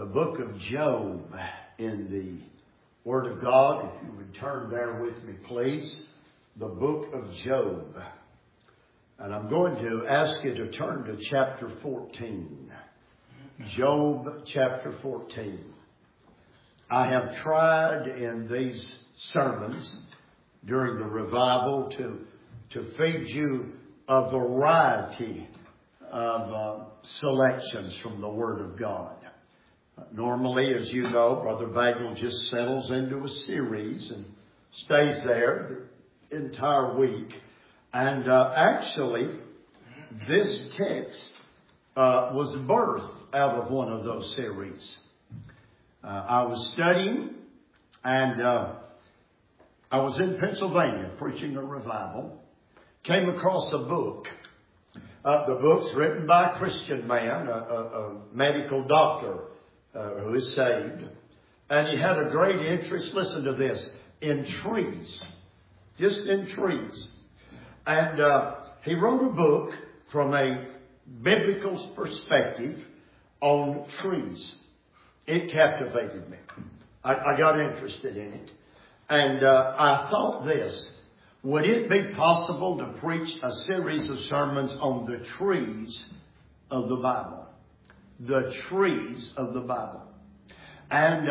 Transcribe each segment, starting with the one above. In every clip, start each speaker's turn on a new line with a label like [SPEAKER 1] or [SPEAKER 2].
[SPEAKER 1] the book of Job in the Word of God. If you would turn there with me, please. The book of Job. And I'm going to ask you to turn to chapter 14. Job chapter 14. I have tried in these sermons during the revival to feed you a variety of selections from the Word of God. Normally, as you know, Brother Bagel just settles into a series and stays there the entire week. And actually, this text was birthed out of one of those series. I was studying, and I was in Pennsylvania preaching a revival. Came across a book. The book's written by a Christian man, a medical doctor who is saved. And he had a great interest, listen to this, in trees. Just in trees. And he wrote a book from a biblical perspective on trees. It captivated me. I got interested in it. And I thought this. Would it be possible to preach a series of sermons on the trees of the Bible? The trees of the Bible. And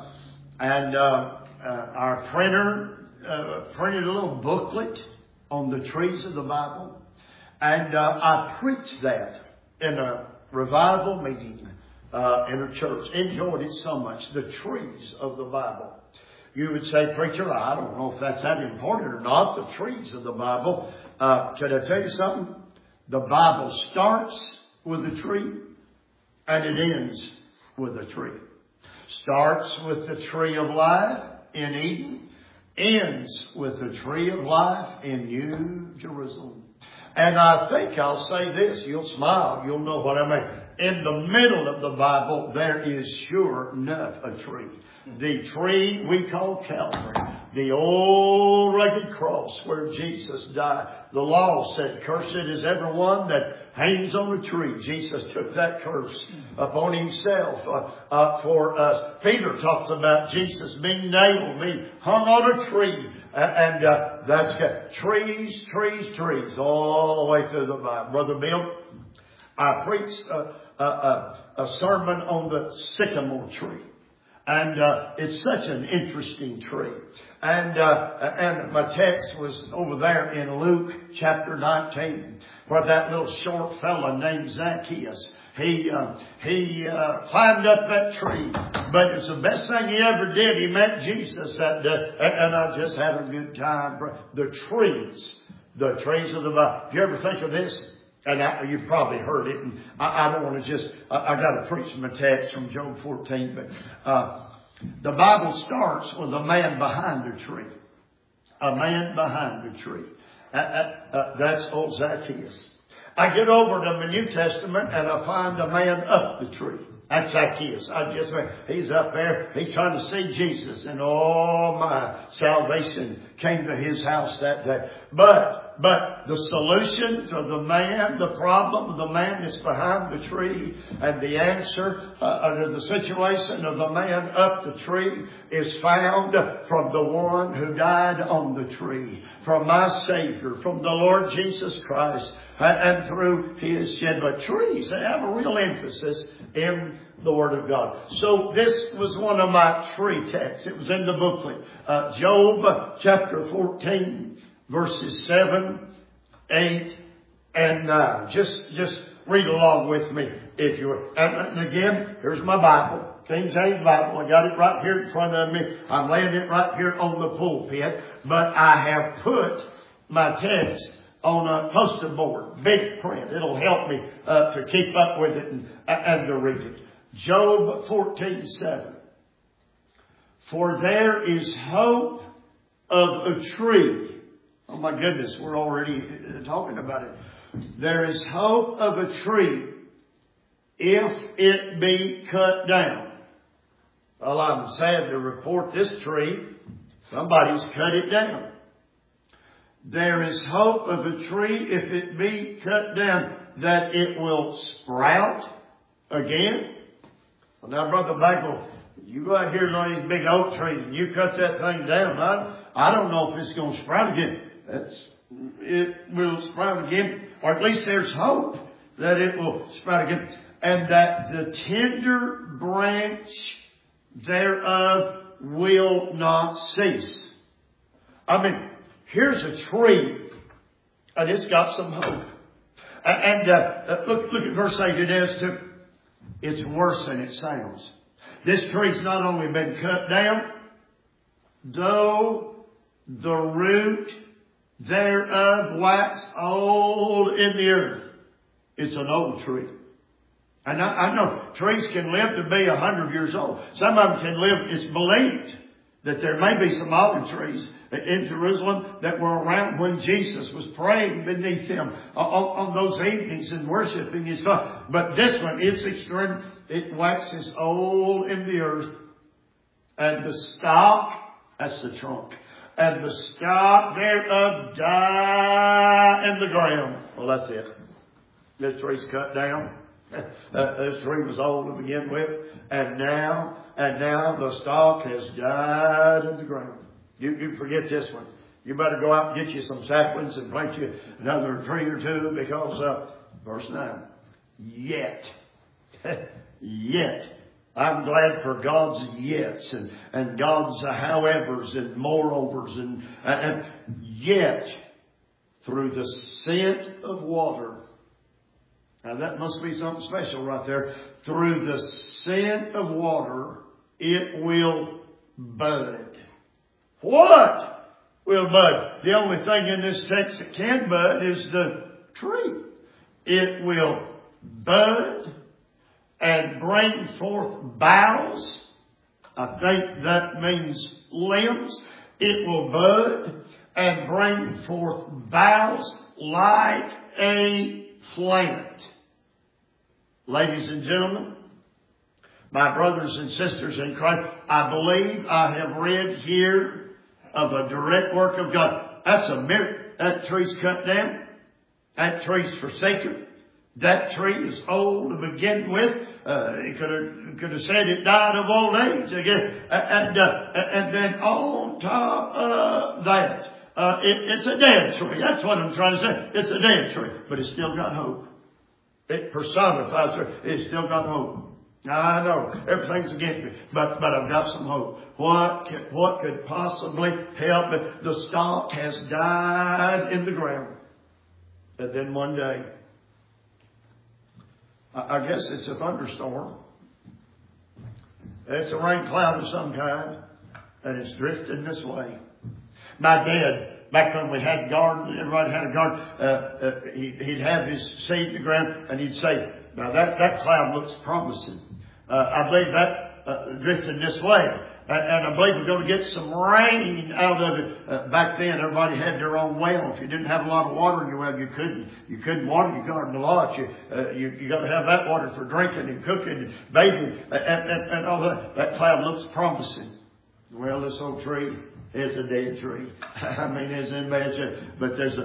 [SPEAKER 1] our printer printed a little booklet on the trees of the Bible. And I preached that in a revival meeting in a church. Enjoyed it so much. The trees of the Bible. You would say, preacher, I don't know if that's that important or not. The trees of the Bible. Can I tell you something? The Bible starts with a tree and it ends with a tree. Starts with the tree of life in Eden. Ends with the tree of life in New Jerusalem. And I think I'll say this. You'll smile. You'll know what I mean. In the middle of the Bible, there is sure enough a tree. The tree we call Calvary. The old rugged cross where Jesus died. The law said, cursed is everyone that hangs on a tree. Jesus took that curse upon himself for us. Peter talks about Jesus being nailed, being hung on a tree. And that's good. Trees, trees, trees, all the way through the Bible. Brother Bill, I preached a sermon on the sycamore tree. And it's such an interesting tree. And my text was over there in Luke chapter 19, where that little short fella named Zacchaeus, he climbed up that tree. But it's the best thing he ever did. He met Jesus that day. And I just had a good time. The trees of the Bible. Do you ever think of this? And you've probably heard it. And I don't want to just, I got to preach my text from Job 14. But the Bible starts with a man behind a tree. A man behind a tree. That's old Zacchaeus. I get over to the New Testament and I find a man up the tree. That's Zacchaeus. He's up there. He's trying to see Jesus. And oh my, salvation came to his house that day. But the solution to the man, the problem of the man is behind the tree. And the answer to the situation of the man up the tree is found from the one who died on the tree. From my Savior, from the Lord Jesus Christ. And through his shed. But trees, they have a real emphasis in the Word of God. So this was one of my tree texts. It was in the booklet. Job chapter 14, verses 7, 8, and 9. Just read along with me if you will. And again, here's my Bible. King James Bible. I got it right here in front of me. I'm laying it right here on the pulpit. But I have put my text on a poster board, big print. It'll help me to keep up with it and to read it. Job 14:7. For there is hope of a tree. Oh my goodness, we're already talking about it. There is hope of a tree if it be cut down. Well, I'm sad to report this tree. Somebody's cut it down. There is hope of a tree if it be cut down that it will sprout again. Well, now, Brother Michael, you go out here and on these big oak trees and you cut that thing down. I don't know if it's going to sprout again. It will sprout again, or at least there's hope that it will sprout again. And that the tender branch thereof will not cease. I mean, here's a tree, and it's got some hope. And look at verse 8. It is too. It's worse than it sounds. This tree's not only been cut down, though the root thereof wax old in the earth. It's an old tree. And I know trees can live to be 100 years old. Some of them can live, it's believed that there may be some olive trees in Jerusalem that were around when Jesus was praying beneath them on those evenings and worshiping His God. But this one, it's extreme. It waxes old in the earth. And the stalk, that's the trunk, and the stalk thereof die in the ground. Well, that's it. This tree's cut down. This tree was old to begin with, and now the stalk has died in the ground. You forget this one. You better go out and get you some saplings and plant you another tree or two, because verse 9, yet, I'm glad for God's yets and God's howevers and moreovers and yet through the scent of water. Now that must be something special right there. Through the scent of water, it will bud. What will bud? The only thing in this text that can bud is the tree. It will bud and bring forth boughs. I think that means limbs. It will bud and bring forth boughs like a plant. Ladies and gentlemen, my brothers and sisters in Christ, I believe I have read here of a direct work of God. That's a miracle. That tree's cut down. That tree's forsaken. That tree is old to begin with. He could have said it died of old age again. And then on top of that, it's a dead tree. That's what I'm trying to say. It's a dead tree, but it's still got hope. It personifies it. It's still got hope. Now, I know everything's against me, but I've got some hope. What could possibly help me? The stalk has died in the ground. And then one day, I guess it's a thunderstorm. It's a rain cloud of some kind, and it's drifting this way. My dad, back when we had a garden, everybody had a garden, he'd have his seed in the ground, and he'd say, now that cloud looks promising. I believe that drifting this way. And I believe we're going to get some rain out of it. Back then, everybody had their own well. If you didn't have a lot of water in your well, you couldn't water your garden a lot. You got to have that water for drinking and cooking and bathing and all that. That cloud looks promising. Well, this old tree is a dead tree. I mean, it's in bad shape.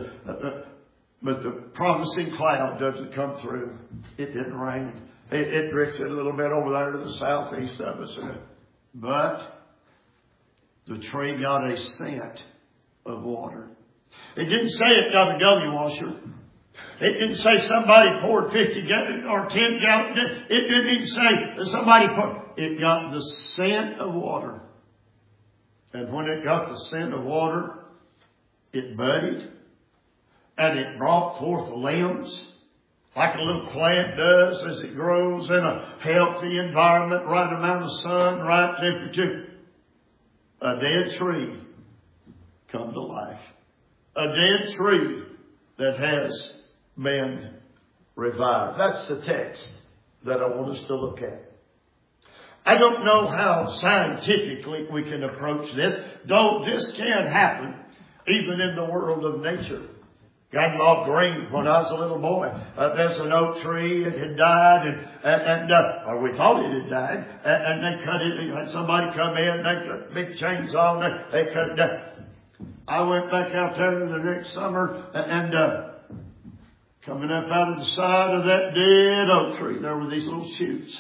[SPEAKER 1] But the promising cloud doesn't come through. It didn't rain. It drifted a little bit over there to the southeast of us. But the tree got a scent of water. It didn't say it got a gully washer. It didn't say somebody poured 50 gallons or 10 gallons. It didn't even say that somebody poured. It got the scent of water. And when it got the scent of water, it budded. And it brought forth limbs. Like a little plant does as it grows in a healthy environment, right amount of sun, right temperature. A dead tree come to life. A dead tree that has been revived. That's the text that I want us to look at. I don't know how scientifically we can approach this, though this can happen even in the world of nature. God loved green when I was a little boy. There's an oak tree. It had died, or we thought it had died. And they cut it. Had somebody come in. They cut big chainsaw. And they cut it down. I went back out there the next summer, and coming up out of the side of that dead oak tree, there were these little shoots.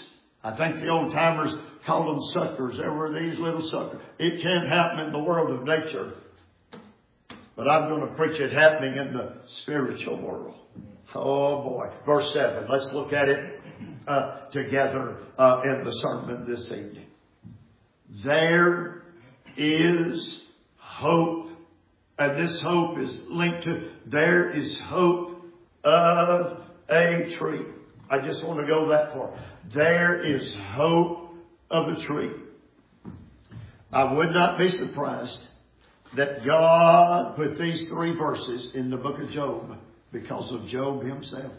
[SPEAKER 1] I think the old timers called them suckers. There were these little suckers. It can happen in the world of nature. But I'm going to preach it happening in the spiritual world. Oh boy. Verse 7. Let's look at it together in the sermon this evening. There is hope. And this hope is linked to, there is hope of a tree. I just want to go that far. There is hope of a tree. I would not be surprised that God put these 3 verses in the book of Job because of Job himself.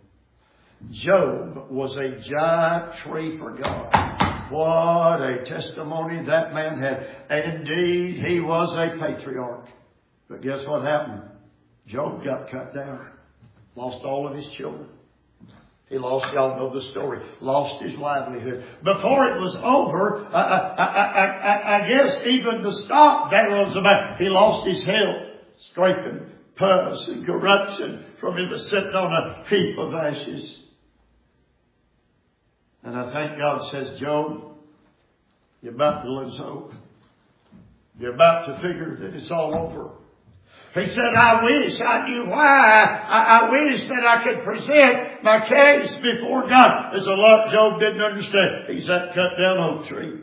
[SPEAKER 1] Job was a giant tree for God. What a testimony that man had. And indeed, he was a patriarch. But guess what happened? Job got cut down. Lost all of his children. He lost, y'all know the story, lost his livelihood. Before it was over, I guess even the stock there was about, he lost his health, scraping, pus and corruption from him sitting on a heap of ashes. And I think God says, Job, you're about to lose hope. You're about to figure that it's all over. He said, I wish I knew why. I wish that I could present my case before God. There's a lot Job didn't understand. He's that cut down oak tree.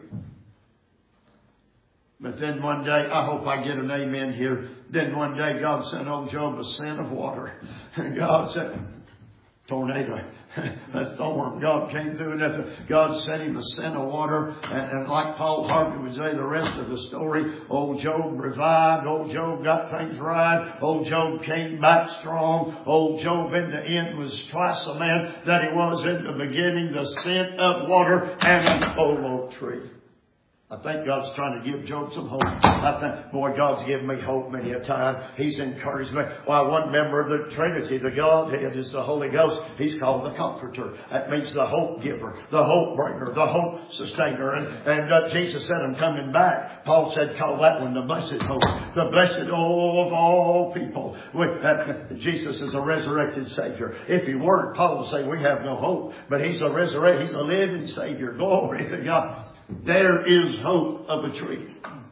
[SPEAKER 1] But then one day, I hope I get an amen here. Then one day God sent old Job a scent of water. And God said, tornado. That storm. God came through and God sent him a scent of water. And like Paul Harvey would say, the rest of the story, old Job revived. Old Job got things right. Old Job came back strong. Old Job in the end was twice the man that he was in the beginning. The scent of water and an old oak tree. I think God's trying to give Job some hope. I think, boy, God's given me hope many a time. He's encouraged me. Why, one member of the Trinity, the Godhead, is the Holy Ghost. He's called the Comforter. That means the hope giver, the hope bringer, the hope sustainer. And Jesus said, I'm coming back. Paul said, call that one the blessed hope. The blessed of all people. Jesus is a resurrected Savior. If he weren't, Paul would say we have no hope. But he's a resurrected, he's a living Savior. Glory to God. There is hope of a tree.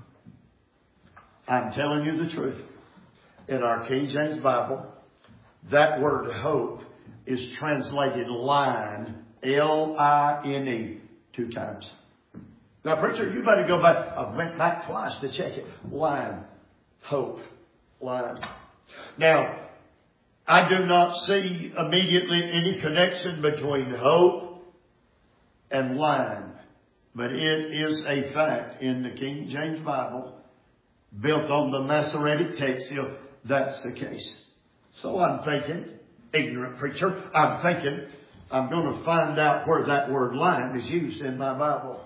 [SPEAKER 1] I'm telling you the truth. In our King James Bible, that word hope is translated line, L-I-N-E, 2 times. Now, preacher, you better go back. I went back twice to check it. Line, hope, line. Now, I do not see immediately any connection between hope and line. But it is a fact in the King James Bible, built on the Masoretic text, if that's the case. So I'm thinking, ignorant preacher, I'm thinking I'm going to find out where that word line is used in my Bible.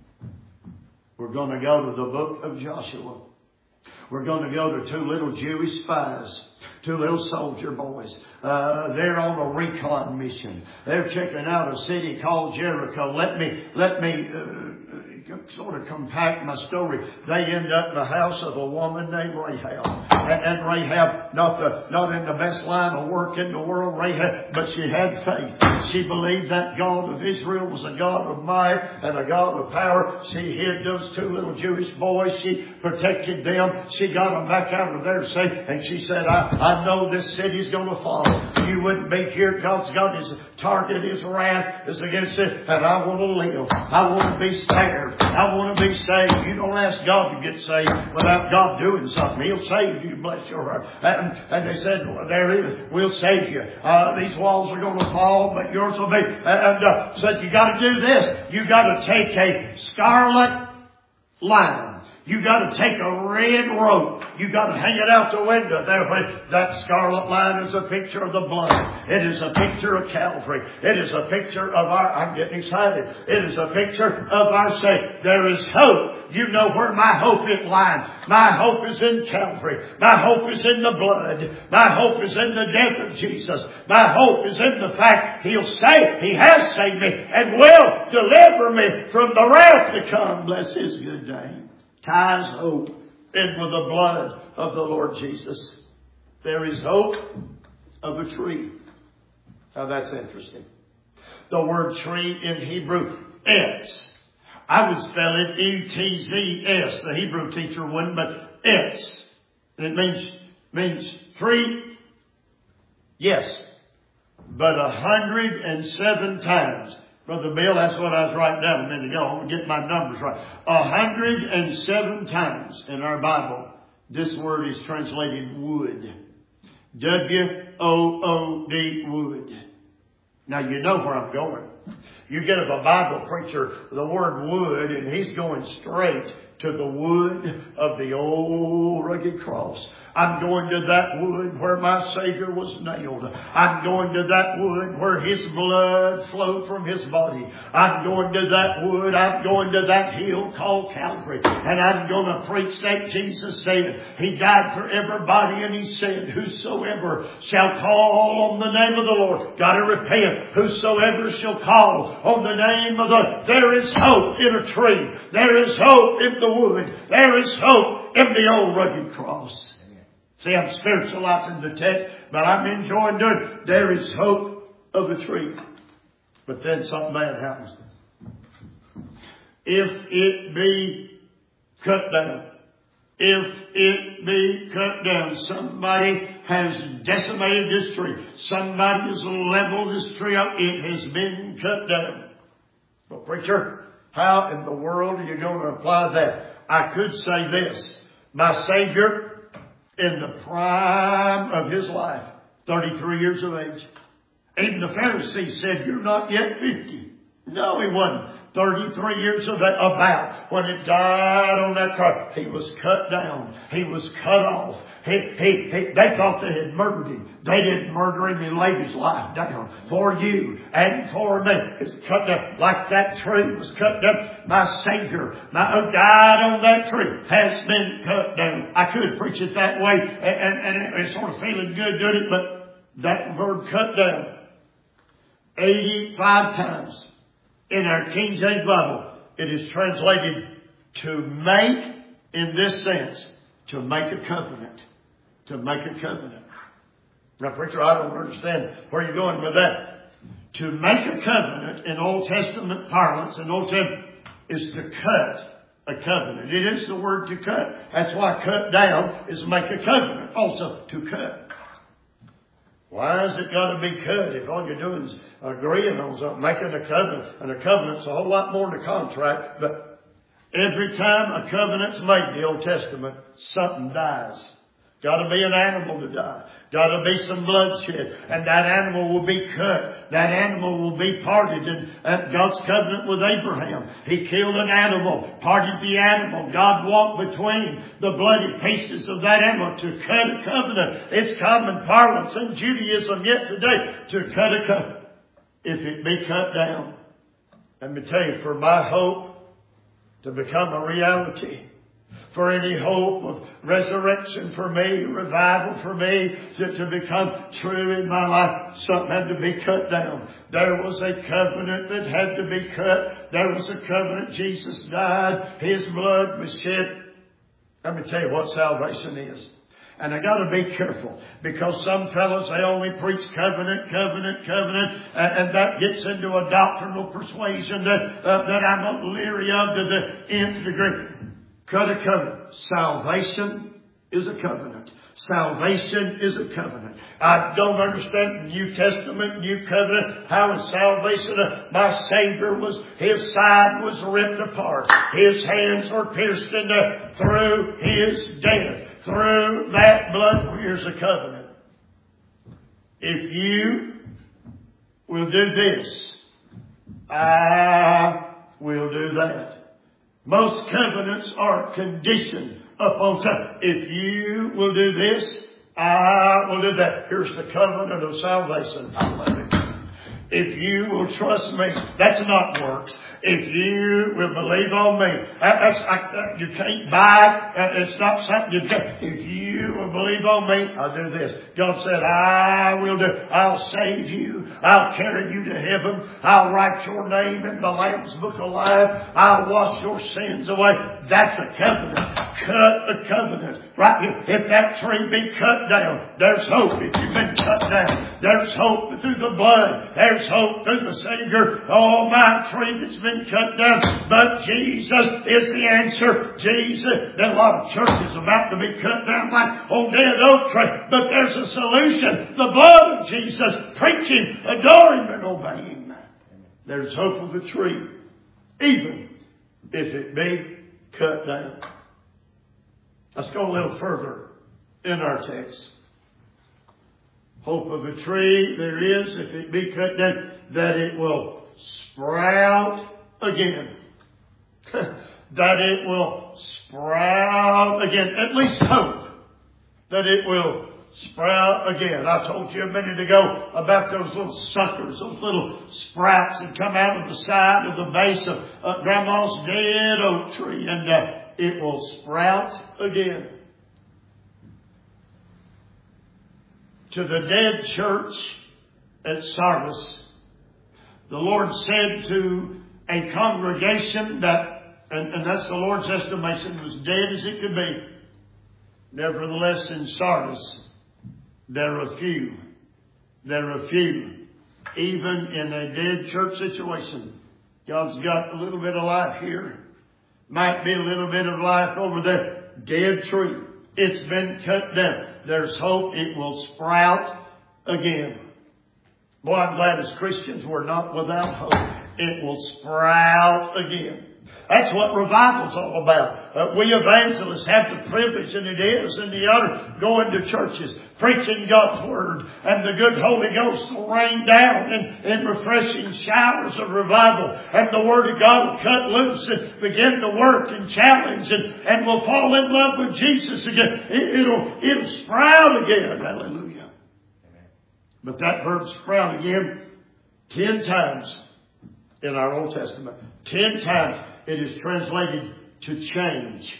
[SPEAKER 1] We're going to go to the book of Joshua. We're going to go to 2 little Jewish spies, 2 little soldier boys. They're on a recon mission. They're checking out a city called Jericho. Let me sort of compact my story. They end up in the house of a woman named Rahab. And Rahab, not in the best line of work in the world, Rahab, but she had faith. She believed that God of Israel was a God of might and a God of power. She hid those 2 little Jewish boys. She protected them. She got them back out of there safe. And she said, I know this city's going to fall. You wouldn't be here. God's got his target, his wrath is against it. And I want to live. I want to be spared. I want to be saved. You don't ask God to get saved without God doing something. He'll save you. Bless your heart. And they said, well, there is. We'll save you. These walls are going to fall, but yours will be. And said, you got to do this. You got to take a scarlet line. You got to take a red rope. You got to hang it out the window. That scarlet line is a picture of the blood. It is a picture of Calvary. It is a picture of I'm getting excited. It is a picture of our sake. There is hope. You know where my hope is lying. My hope is in Calvary. My hope is in the blood. My hope is in the death of Jesus. My hope is in the fact He'll save. He has saved me and will deliver me from the wrath to come. Bless His good name. Ties hope in with the blood of the Lord Jesus. There is hope of a tree. Now that's interesting. The word tree in Hebrew Etz. I would spell it E-T-Z-S. The Hebrew teacher wouldn't, but Etz. And it means three, yes, but 107 times. Brother Bill, that's what I was writing down a minute ago. I'm going to get my numbers right. 107 times in our Bible, this word is translated wood. W-O-O-D, wood. Now you know where I'm going. You get a Bible preacher the word wood, and he's going straight to the wood of the old rugged cross. I'm going to that wood where my Savior was nailed. I'm going to that wood where His blood flowed from His body. I'm going to that wood. I'm going to that hill called Calvary. And I'm going to preach that Jesus said He died for everybody, and He said, whosoever shall call on the name of the Lord. Got to repent. Whosoever shall call on the name of the Lord. There is hope in a tree. There is hope in the wood. There is hope in the old rugged cross. See, I'm spiritualizing the text, but I'm enjoying doing it. There is hope of the tree. But then something bad happens. If it be cut down. If it be cut down. Somebody has decimated this tree. Somebody has leveled this tree up. It has been cut down. Well, preacher, how in the world are you going to apply that? I could say this. My Savior, in the prime of His life, 33 years of age. Even the Pharisees said, you're not yet 50. No, He wasn't. 33 years of that, about when it died on that cross. He was cut down. He was cut off. They thought they had murdered Him. They didn't murder Him. He laid His life down for you and for me. It's cut down like that tree was cut down. My Savior, who died on that tree, has been cut down. I could preach it that way, and it's sort of feeling good doing it, but that word cut down 85 times. In our King James Bible, it is translated to make, in this sense, to make a covenant. To make a covenant. Now, preacher, I don't understand where you're going with that. To make a covenant in Old Testament parlance, in Old Testament, is to cut a covenant. It is the word to cut. That's why cut down is make a covenant. Also, to cut. Why has it got to be cut if all you're doing is agreeing on something, making a covenant? And a covenant's a whole lot more than a contract. But every time a covenant's made in the Old Testament, something dies. Got to be an animal to die. Got to be some bloodshed. And that animal will be cut. That animal will be parted. And God's covenant with Abraham. He killed an animal, parted the animal. God walked between the bloody pieces of that animal to cut a covenant. It's common parlance in Judaism yet today to cut a covenant. If it be cut down, let me tell you, for my hope to become a reality, for any hope of resurrection for me, revival for me, to become true in my life, something had to be cut down. There was a covenant that had to be cut. There was a covenant. Jesus died. His blood was shed. Let me tell you what salvation is. And I got to be careful, because some fellows, they only preach covenant, and that gets into a doctrinal persuasion that I'm leery of to the nth degree. Cut a covenant. Salvation is a covenant. Salvation is a covenant. I don't understand New Testament, New Covenant. How is salvation? My Savior His side was ripped apart. His hands were pierced through His death. Through that blood, here's a covenant. If you will do this, I will do that. Most covenants are conditioned upon something. If you will do this, I will do that. Here's the covenant of salvation. I love it. If you will trust me, that's not works. If you will believe on me, you can't buy it. It's not something you can. If you will believe on me, I'll do this. God said, I will do. I'll save you. I'll carry you to heaven. I'll write your name in the Lamb's Book of Life. I'll wash your sins away. that's a covenant. Cut a covenant. Right here. If that tree be cut down, there's hope. If you've been cut down, there's hope through the blood. There's hope through the Savior. Oh, my tree that's been cut down. But Jesus is the answer. Jesus. There's a lot of churches about to be cut down like old dead oak tree. But there's a solution. The blood of Jesus. Preach Him, adore Him, and obey Him. There's hope of the tree. Even if it be cut down. Let's go a little further in our text. Hope of the tree there is, if it be cut down, that it will sprout again. That it will sprout again. At least hope that it will sprout again. I told you a minute ago about those little suckers, those little sprouts that come out of the side of the base of Grandma's dead oak tree. And it will sprout again. To the dead church at Sardis, the Lord said to a congregation that, and that's the Lord's estimation, was dead as it could be. Nevertheless, in Sardis, there are few. There are few. Even in a dead church situation, God's got a little bit of life here. Might be a little bit of life over there. Dead tree. It's been cut down. There's hope it will sprout again. Boy, I'm glad as Christians we're not without hope. It will sprout again. That's what revival's all about. We evangelists have the privilege, and it is, and the honor, going to churches, preaching God's Word, and the good Holy Ghost will rain down in refreshing showers of revival, and the Word of God will cut loose and begin to work and challenge, and we'll fall in love with Jesus again. It'll sprout again. Hallelujah. But that verb sprout again 10 times in our Old Testament. 10 times it is translated to change.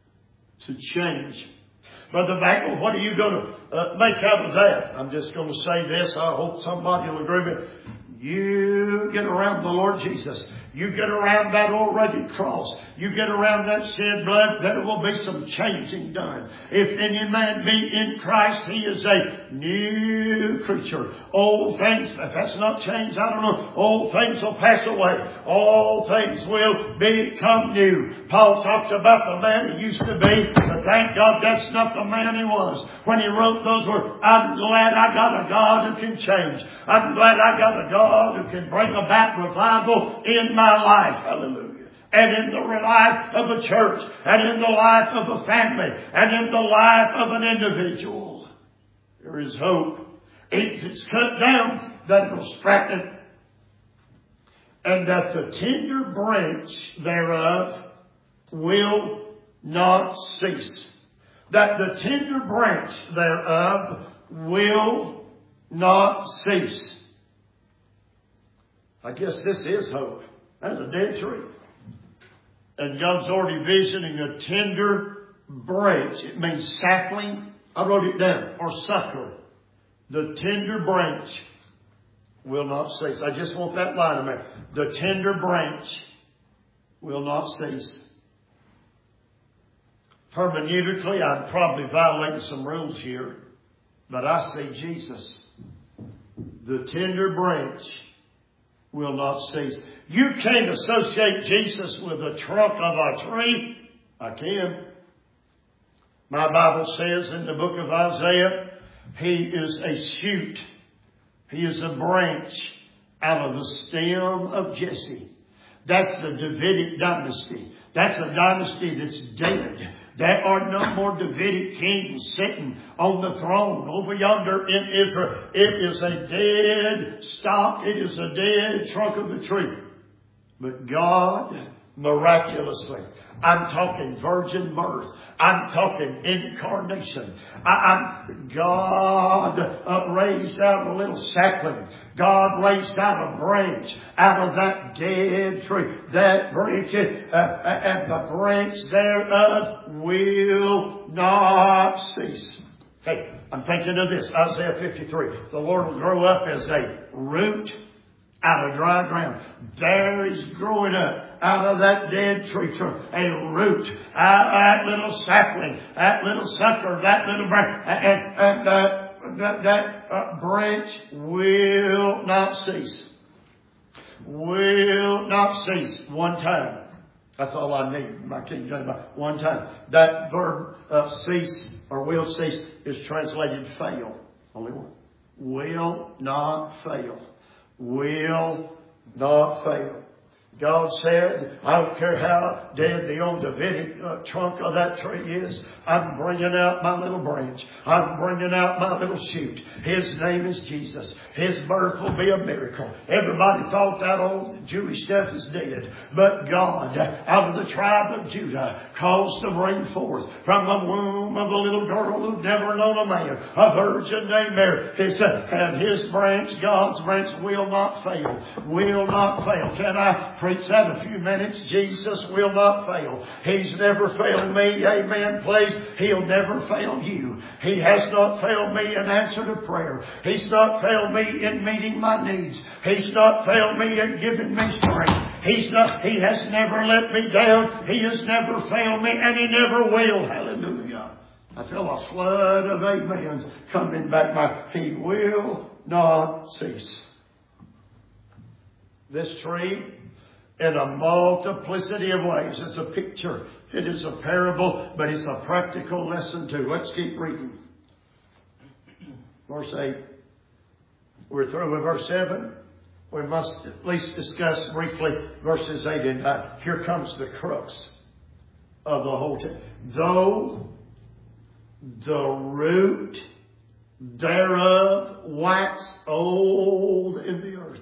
[SPEAKER 1] To change. Brother Bagwell, what are you going to make out of that? I'm just going to say this. I hope somebody will agree with me. You get around the Lord Jesus. You get around that old rugged cross. You get around that shed blood, there will be some changing done. If any man be in Christ, he is a new creature. Old things, if that's not changed, I don't know. Old things will pass away. All things will become new. Paul talked about the man he used to be, but thank God that's not the man he was. When he wrote those words, I'm glad I got a God who can change. I'm glad I got a God who can bring about revival in my life. Hallelujah. And in the life of a church, and in the life of a family, and in the life of an individual. There is hope. If it's cut down, that it will strengthen. And that the tender branch thereof will not cease. That the tender branch thereof will not cease. I guess this is hope. That's a dead tree. And God's already visioning a tender branch. It means sapling. I wrote it down. Or sucker. The tender branch will not cease. I just want that line in there. The tender branch will not cease. Hermeneutically, I'm probably violating some rules here. But I say Jesus. The tender branch will not cease. You can't associate Jesus with the trunk of a tree. I can. My Bible says in the book of Isaiah, He is a shoot. He is a branch out of the stem of Jesse. That's the Davidic dynasty. That's a dynasty that's dead. There are no more Davidic kings sitting on the throne over yonder in Israel. It is a dead stock. It is a dead trunk of the tree. But God, miraculously, I'm talking virgin birth. I'm talking incarnation. God raised out a little sapling. God raised out a branch out of that dead tree. That branch, and the branch thereof will not cease. Hey, I'm thinking of this. Isaiah 53. The Lord will grow up as a root out of dry ground. There is growing up out of that dead tree trunk a root, that little sapling, that little sucker, that little branch, and that branch will not cease. Will not cease. One time. That's all I need. My King James. One time. That verb cease or will cease is translated fail. Only one. Will not fail. Will not fail. God said, I don't care how dead the old Davidic trunk of that tree is. I'm bringing out my little branch. I'm bringing out my little shoot. His name is Jesus. His birth will be a miracle. Everybody thought that old Jewish stuff is dead. But God, out of the tribe of Judah, caused to bring forth from the womb of a little girl who'd never known a man, a virgin named Mary. He said, and his branch, God's branch, will not fail. Will not fail. Can I preach that a few minutes? Jesus will not fail. He's never failed me. Amen, please. He'll never fail you. He has not failed me in answer to prayer. He's not failed me in meeting my needs. He's not failed me in giving me strength. He has never let me down. He has never failed me, and He never will. Hallelujah. I feel a flood of amens coming back. He will not cease. This tree, in a multiplicity of ways. It's a picture. It is a parable, but it's a practical lesson too. Let's keep reading. Verse 8. We're through with verse 7. We must at least discuss briefly verses 8 and 9. Here comes the crux of the whole thing. Though the root thereof wax old in the earth.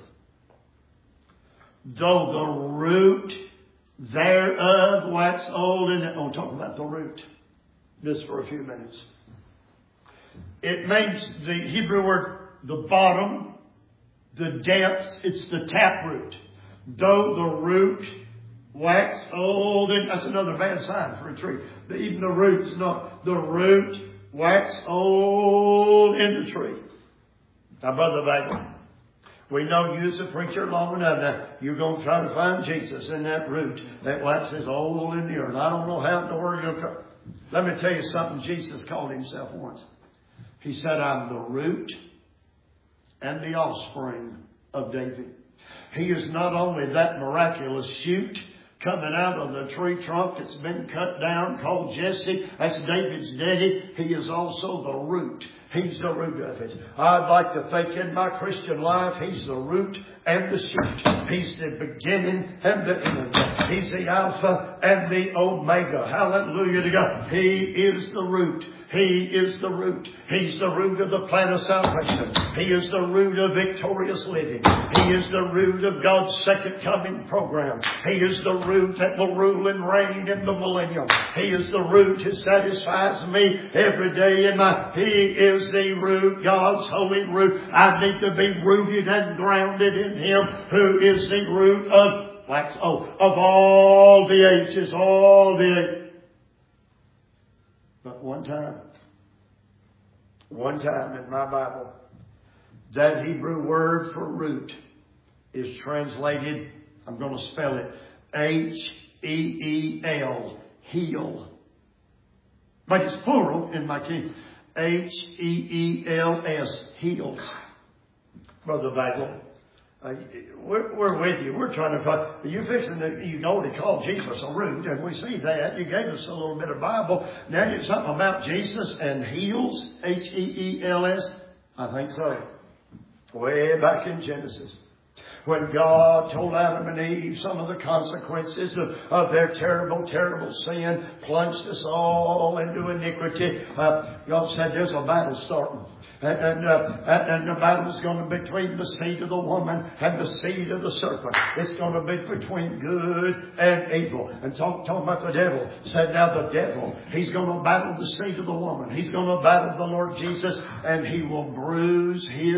[SPEAKER 1] Though the root thereof wax old in it. I'm talking about the root just for a few minutes. It means the Hebrew word, the bottom, the depths, it's the taproot. Though the root wax old in, that's another bad sign for a tree. Even the root is not, the root wax old in the tree. Now, Brother Bagel, we know you as a preacher long enough now. You're going to try to find Jesus in that root that waxes old in the earth. I don't know how in the world you'll come. Let me tell you something Jesus called Himself once. He said, I'm the root and the offspring of David. He is not only that miraculous shoot coming out of the tree trunk that's been cut down called Jesse. That's David's daddy. He is also the root. He's the root of it. I'd like to think in my Christian life, He's the root and the shoot. He's the beginning and the end. He's the Alpha and the Omega. Hallelujah to God. He is the root. He is the root. He's the root of the plan of salvation. He is the root of victorious living. He is the root of God's second coming program. He is the root that will rule and reign in the millennium. He is the root who satisfies me every day in my... He is the root, God's holy root. I need to be rooted and grounded in Him who is the root of wax, of all the ages, all the ages. But one time in my Bible, that Hebrew word for root is translated, I'm going to spell it, H-E-E-L, heel. But it's plural in my King. H-E-E-L-S, heels. Brother Bagel, we're with you. We're trying to find. You're fixing to, you already called Jesus a root, and we see that. You gave us a little bit of Bible. Now you something about Jesus and heels, H-E-E-L-S. I think so. Way back in Genesis. When God told Adam and Eve some of the consequences of their terrible, terrible sin, plunged us all into iniquity. God said there's a battle starting. And the battle's going to be between the seed of the woman and the seed of the serpent. It's going to be between good and evil. And talking about the devil, said now the devil, he's going to battle the seed of the woman. He's going to battle the Lord Jesus, and he will bruise His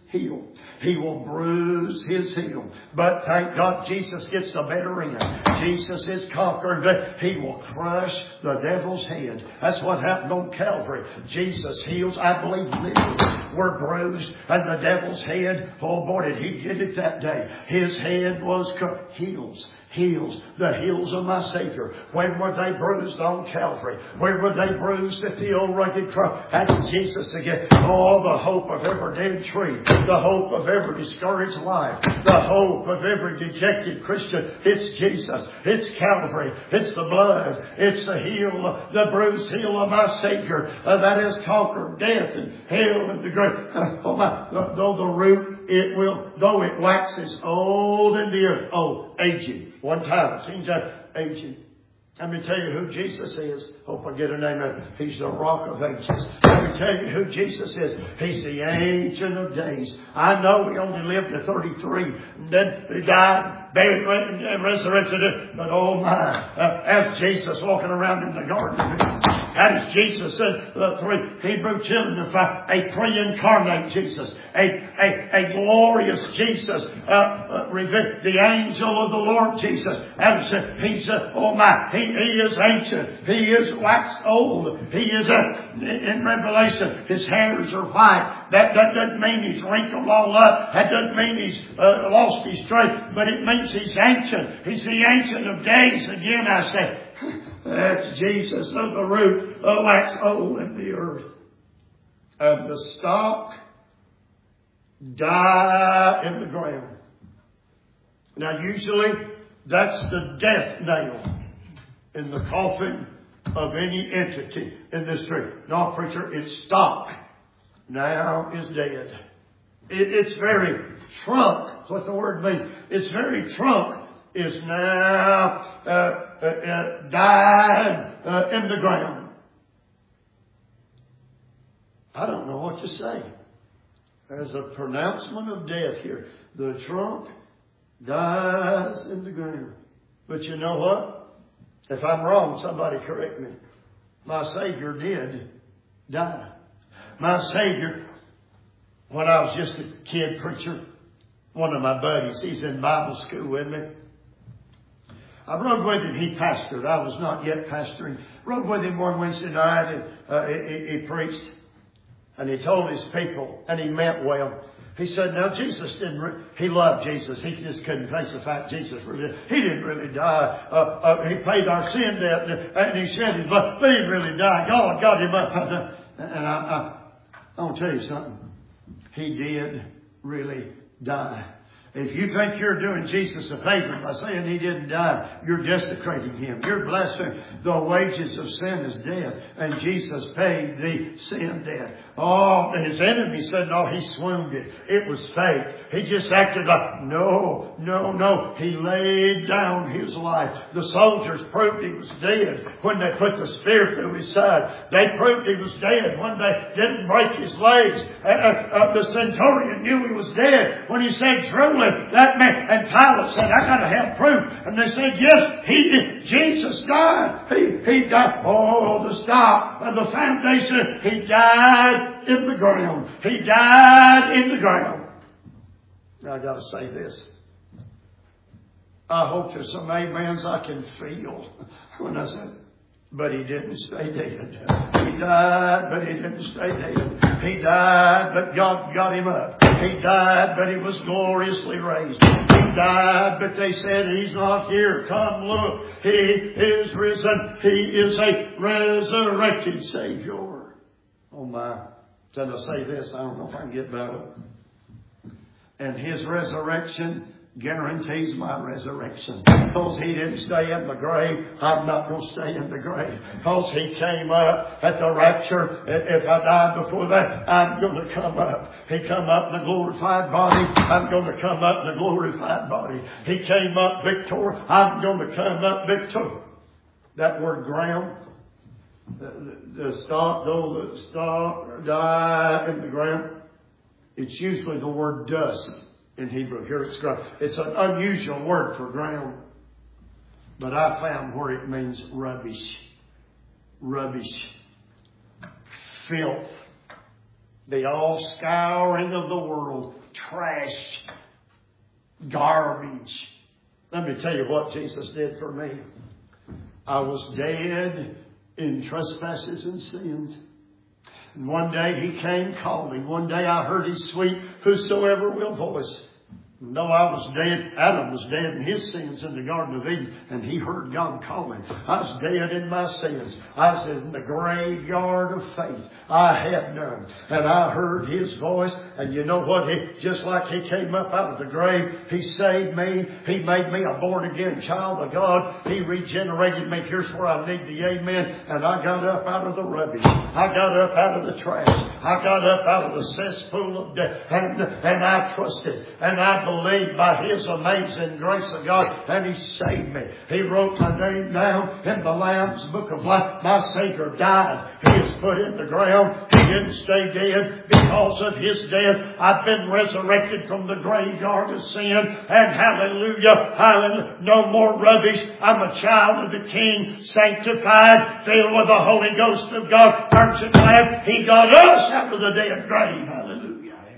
[SPEAKER 1] heel. He will bruise his heel. But thank God Jesus gets the better end. Jesus is conquered. He will crush the devil's head. That's what happened on Calvary. Jesus' heels, I believe, literally were bruised. And the devil's head, oh boy, did he get it that day. His head was heels. Heels, the heels of my Savior. When were they bruised on Calvary? Where were they bruised at the old rugged cross? That's Jesus again. Oh, the hope of every dead tree. The hope of every discouraged life. The hope of every dejected Christian. It's Jesus. It's Calvary. It's the blood. It's the heel, the bruised heel of my Savior that has conquered death and hell and the grave. Oh my, though the root, it will, though it waxes old in the earth. Oh, aging. One time, it seems that aging. Let me tell you who Jesus is. Hope I get a name of it. He's the Rock of Ages. Let me tell you who Jesus is. He's the Ancient of Days. I know he only lived to 33. And then he died, buried, and resurrected. But oh my, as Jesus walking around in the garden. As Jesus said, the three Hebrew children of a pre-incarnate Jesus, a glorious Jesus, the angel of the Lord Jesus. And said, he's oh my, he is ancient. He is waxed old. He is in Revelation. His hairs are white. That doesn't mean he's wrinkled all up. That doesn't mean he's lost his strength. But it means he's ancient. He's the Ancient of Days. Again, I say. That's Jesus of the root of wax old in the earth. And the stalk die in the ground. Now usually that's the death nail in the coffin of any entity in this tree. No, preacher, its stalk now is dead. Its very trunk, that's what the word means. Its very trunk is now died in the ground. I don't know what to say. There's a pronouncement of death here. The trunk dies in the ground. But you know what? If I'm wrong, somebody correct me. My Savior did die. My Savior, when I was just a kid preacher, one of my buddies, he's in Bible school with me. I rode with him. He pastored. I was not yet pastoring. Rode with him one Wednesday night, and he preached. And he told his people, and he meant well. He said, now Jesus he loved Jesus. He just couldn't face the fact Jesus really, he didn't really die. He paid our sin debt, and he shed his blood, but he didn't really die. God got him up. And I want to tell you something. He did really die. If you think you're doing Jesus a favor by saying he didn't die, you're desecrating him. You're blaspheming. The wages of sin is death, and Jesus paid the sin debt. Oh, his enemy said, no, he swooned it. It was fake. He just acted like, no. He laid down his life. The soldiers proved he was dead when they put the spear through his side. They proved he was dead when they didn't break his legs. The centurion knew he was dead when he said, truly, that man. And Pilate said, I got to have proof. And they said, yes, he did. Jesus died. He died. Oh, the stop of the foundation. He died in the ground. He died in the ground. Now I got to say this. I hope there's some amens I can feel when I said, but he didn't stay dead. He died, but he didn't stay dead. He died, but God got him up. He died, but he was gloriously raised. He died, but they said he's not here. Come look. He is risen. He is a resurrected Savior. Oh my. Can I say this? I don't know if I can get better. And his resurrection guarantees my resurrection. Because he didn't stay in the grave, I'm not going to stay in the grave. Because he came up at the rapture. If I died before that, I'm going to come up. He come up in a glorified body. I'm going to come up in a glorified body. He came up victorious. I'm going to come up victorious. That word ground, the stalk die in the ground. It's usually the word dust. In Hebrew, here it's ground. It's an unusual word for ground. But I found where it means rubbish. Rubbish. Filth. The all scouring of the world trash, garbage. Let me tell you what Jesus did for me. I was dead in trespasses and sins. And one day He came calling. One day I heard His sweet whosoever will voice. No, I was dead. Adam was dead in his sins in the Garden of Eden, and he heard God calling. I was dead in my sins. I was in the graveyard of faith. I had none. And I heard His voice, and you know what? Just like He came up out of the grave, He saved me. He made me a born-again child of God. He regenerated me. Here's where I need the amen. And I got up out of the rubbish. I got up out of the trash. I got up out of the cesspool of death. And I trusted. And I believed by His amazing grace of God, and He saved me. He wrote my name down in the Lamb's Book of Life. My Savior died. He is put in the ground. He didn't stay dead. Because of His death, I've been resurrected from the graveyard of sin. And hallelujah, hallelujah, no more rubbish. I'm a child of the King, sanctified, filled with the Holy Ghost of God. Aren't you glad He got us out of the dead grave? Hallelujah.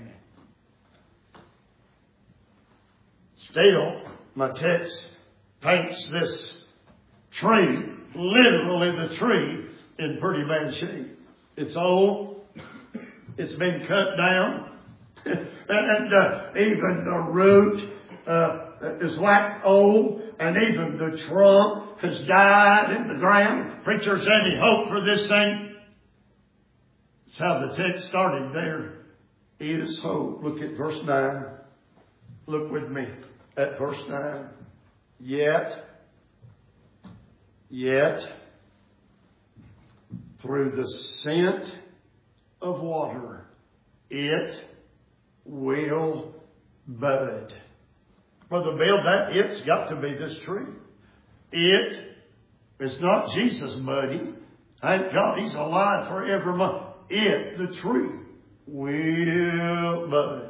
[SPEAKER 1] Still, my text paints this tree, literally the tree, in pretty bad shape. It's old. It's been cut down. and even the root is waxed old. And even the trunk has died in the ground. Preacher's any hope for this thing? That's how the text started there. Is hope. Look at verse 9. Look with me at verse 9. Yet, through the scent of water, it will bud. Brother Bill, that it's got to be this tree. It's not Jesus budding. Thank God He's alive forevermore. The tree, will bud.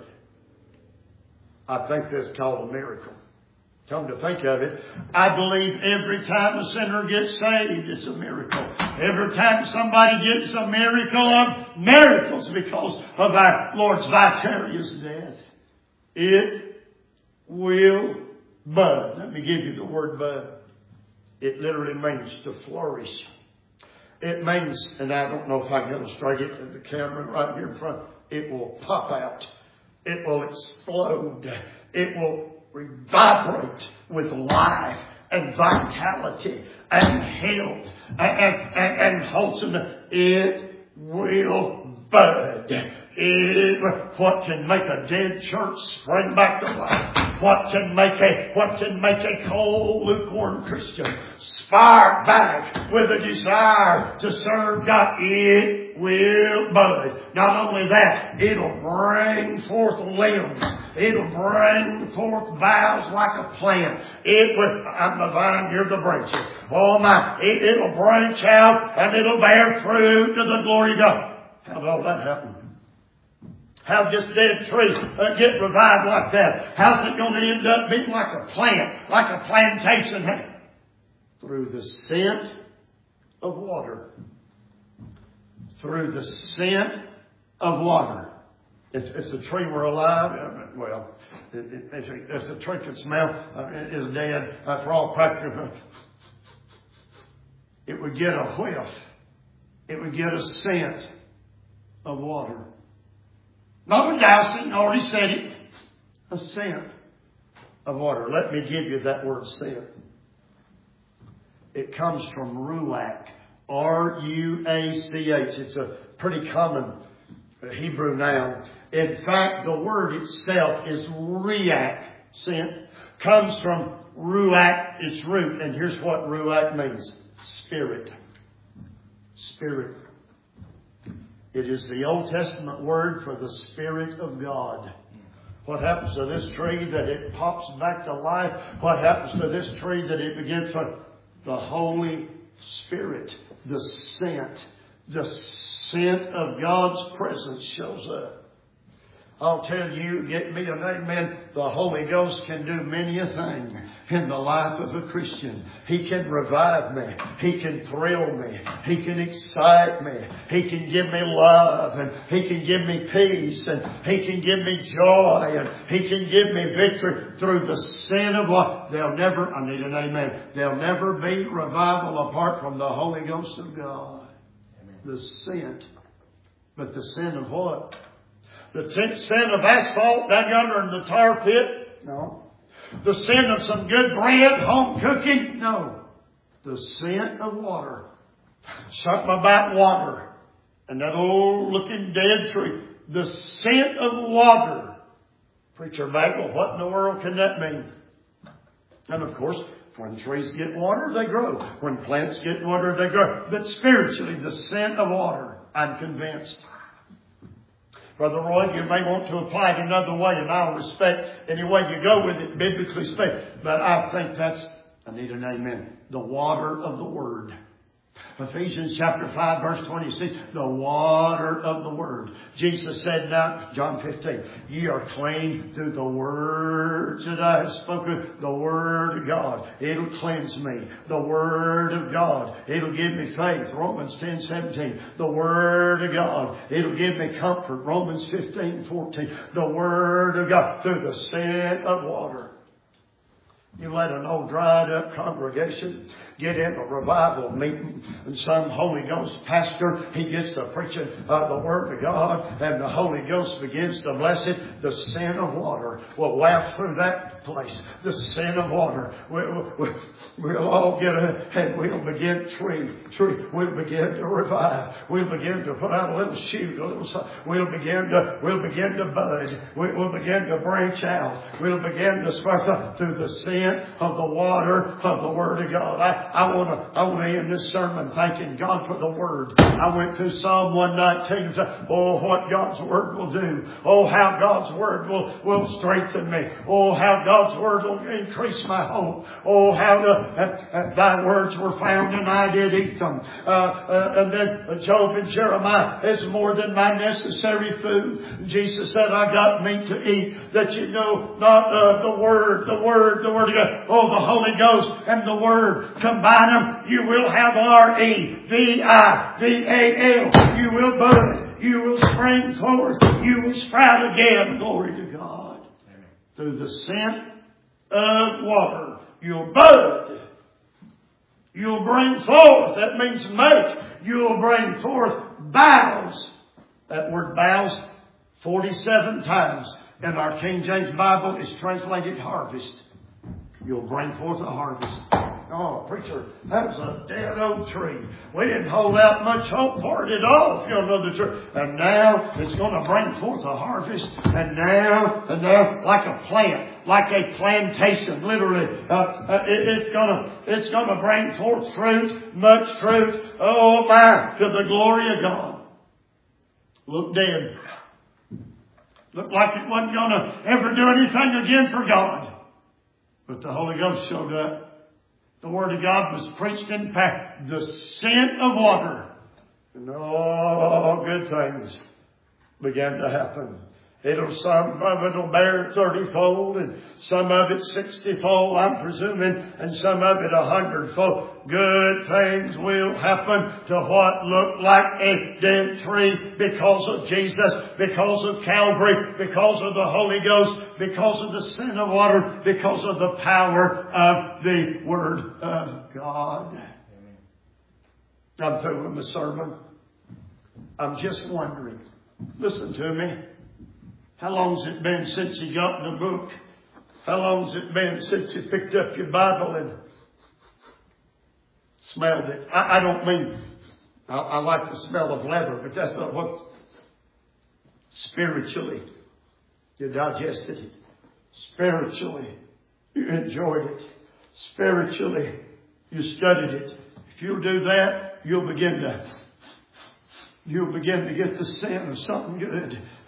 [SPEAKER 1] I think that's called a miracle. Come to think of it, I believe every time a sinner gets saved, it's a miracle. Every time somebody gets a miracle of miracles because of our Lord's vicarious death, it will bud. Let me give you the word bud. It literally means to flourish. It means, and I don't know if I can illustrate it to the camera right here in front, it will pop out. It will explode. It will vibrate with life and vitality and health and wholesomeness. It will bud. What can make a dead church spring back to life? What can make a cold, lukewarm Christian spark back with a desire to serve God? It will bud. Not only that, it'll bring forth limbs. It'll bring forth boughs like a plant. I'm the vine, you're the branches. Oh my! It'll branch out and it'll bear fruit to the glory of God. How did all that happen? How this dead tree get revived like that? How's it going to end up being like a plant, like a plantation? Through the scent of water. Through the scent of water. If the tree were alive, well, if the tree could smell, it is dead. For all practical, it would get a whiff. It would get a scent of water. Not a dousing, already said it. A scent of water. Let me give you that word scent. It comes from ruach. R-U-A-C-H. It's a pretty common Hebrew noun. In fact, the word itself is riach. Scent. Comes from ruach, its root. And here's what ruach means. Spirit. Spirit. It is the Old Testament word for the Spirit of God. What happens to this tree that it pops back to life? What happens to this tree that it begins to... The Holy Spirit, the scent of God's presence shows up. I'll tell you, get me an amen, the Holy Ghost can do many a thing in the life of a Christian. He can revive me. He can thrill me. He can excite me. He can give me love, and He can give me peace, and He can give me joy, and He can give me victory through the sin of what? There'll never, I need an amen, there'll never be revival apart from the Holy Ghost of God. Amen. The scent. But the sin of what? The sin of asphalt down yonder in the tar pit? No. The sin of some good bread, home cooking? No. The sin of water. Something about water. And that old looking dead tree. The scent of water. Preacher Bagel, what in the world can that mean? And of course, when trees get water, they grow. When plants get water, they grow. But spiritually, the scent of water, I'm convinced. Brother Roy, you may want to apply it another way, and I'll respect any way you go with it, biblically speaking. But I think that's, I need an amen, the water of the Word. Ephesians chapter 5 verse 26, the water of the Word. Jesus said now, John 15, ye are clean through the words that I have spoken. The Word of God, it'll cleanse me. The Word of God, it'll give me faith. Romans 10:17, the Word of God, it'll give me comfort. Romans 15:14, the Word of God, through the scent of water. You let an old dried up congregation get in a revival meeting, and some Holy Ghost pastor, he gets to preaching the Word of God, and the Holy Ghost begins to bless it. The sin of water will lap through that place. The sin of water. We'll all get and we'll begin we'll begin to revive. We'll begin to put out a little shoot, a little something. We'll begin to bud. We'll begin to branch out. We'll begin to spark through the sin of the water of the Word of God. I want to end this sermon thanking God for the Word. I went through Psalm 119 and said, oh, what God's Word will do. Oh, how God's Word will strengthen me. Oh, how God's Word will increase my hope. Oh, how thy words were found and I did eat them. And then Job and Jeremiah, it's more than my necessary food. Jesus said, I got meat to eat that you know not the Word of God. Oh, the Holy Ghost and the Word. Combine them. You will have R-E-V-I-V-A-L. You will bud. You will spring forth. You will sprout again. Glory to God. Amen. Through the scent of water. You'll bud. You'll bring forth. That means make. You'll bring forth boughs. That word boughs 47 times in our King James Bible is translated harvest. You'll bring forth a harvest. Oh, preacher, that was a dead old tree. We didn't hold out much hope for it at all, if you'll know the truth. And now it's going to bring forth a harvest. And now, like a plant, like a plantation, literally, it's going to bring forth fruit, much fruit. Oh my, to the glory of God. Looked dead. Looked like it wasn't going to ever do anything again for God. But the Holy Ghost showed up. The Word of God was preached in fact. The scent of water. And all good things began to happen. Some of it will bear 30-fold, and some of it 60-fold, I'm presuming, and some of it 100-fold. Good things will happen to what looked like a dead tree because of Jesus, because of Calvary, because of the Holy Ghost, because of the sin of water, because of the power of the Word of God. I'm through with my sermon. I'm just wondering. Listen to me. How long's it been since you got in the book? How long's it been since you picked up your Bible and smelled it? I don't mean, I like the smell of leather, but that's not what. Spiritually, you digested it. Spiritually, you enjoyed it. Spiritually, you studied it. If you'll do that, you'll begin to get the scent of something good.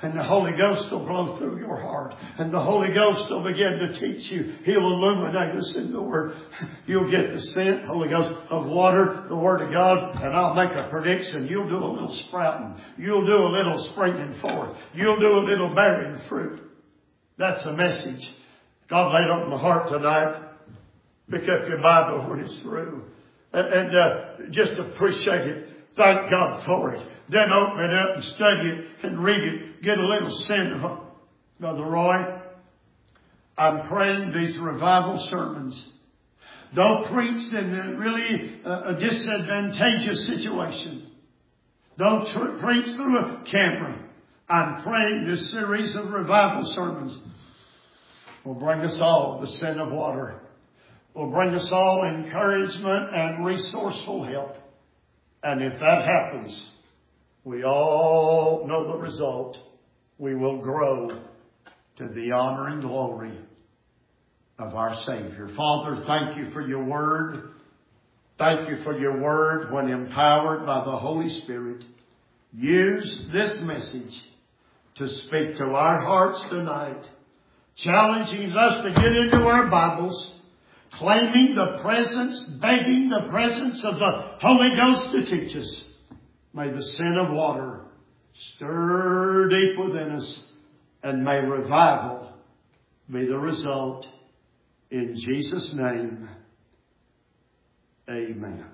[SPEAKER 1] And the Holy Ghost will blow through your heart. And the Holy Ghost will begin to teach you. He'll illuminate us in the Word. You'll get the scent, Holy Ghost, of water, the Word of God. And I'll make a prediction. You'll do a little sprouting. You'll do a little springing forth. You'll do a little bearing fruit. That's the message God laid on my heart tonight. Pick up your Bible when it's through. And just appreciate it. Thank God for it. Then open it up and study it and read it. Get a little scent of it. Brother Roy, I'm praying these revival sermons. Don't preach in really a disadvantageous situation. Don't preach through a camera. I'm praying this series of revival sermons will bring us all the scent of water. Will bring us all encouragement and resourceful help. And if that happens, we all know the result. We will grow to the honor and glory of our Savior. Father, thank you for your word. Thank you for your word when empowered by the Holy Spirit. Use this message to speak to our hearts tonight, challenging us to get into our Bibles, claiming the presence, begging the presence of the Holy Ghost to teach us. May the scent of water stir deep within us, and may revival be the result. In Jesus' name, amen.